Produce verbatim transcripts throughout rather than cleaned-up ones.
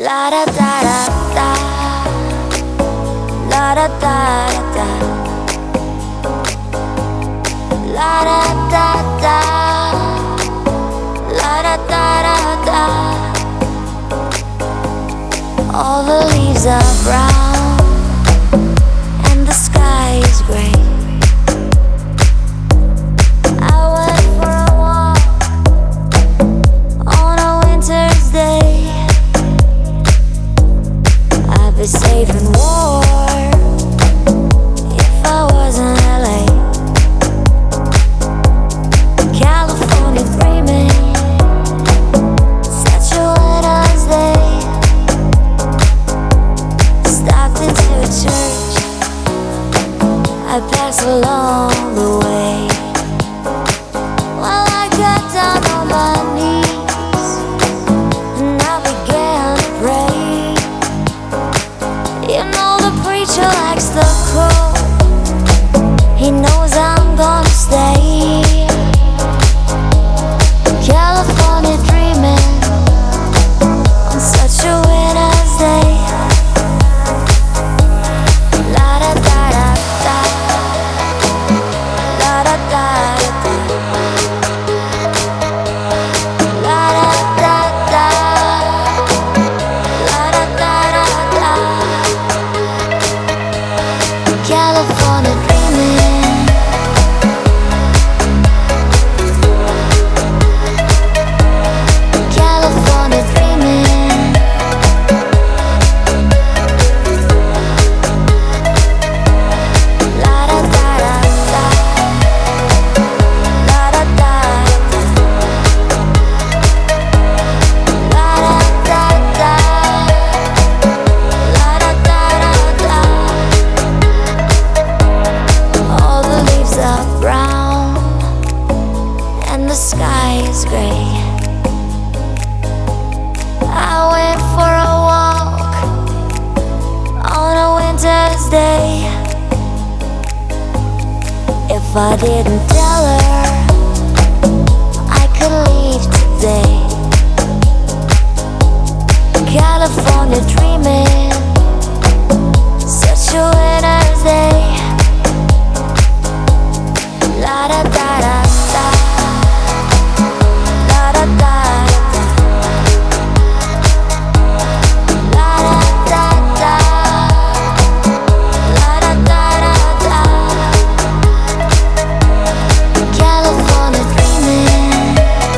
La da da da da, la da da da, la da da da, la da da da da. All the leaves are brown and the sky is gray. I went for a walk on a winter's day. I'd be safe and warm if I was in L A. California dreaming, such a winter's day. Stopped into a church, I passed along the way. Well, I got down on my knees and I began to pray. You know the preacher likes the cold, he knows I'm gonna stay. California dreaming on such a winter's day. La da da da da, la da da da, la da da da, la da da da. California dreaming, California dreaming, la da da da da, la da da da, la da da da, la da da da. All the leaves are brown and the sky is gray. I went for a walk on a winter's day. If I didn't tell her I could leave today. California dreaming, such a winter's day. La da da da da, la da da da, la da da da, la da da da. California dreaming,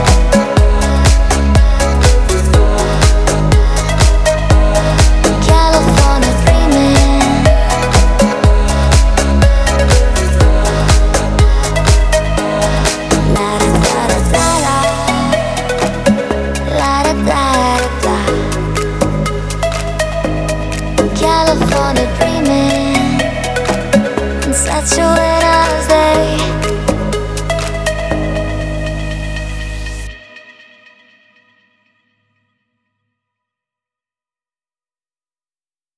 California dreaming, la da da da da, la da da da. California dreaming in such a way.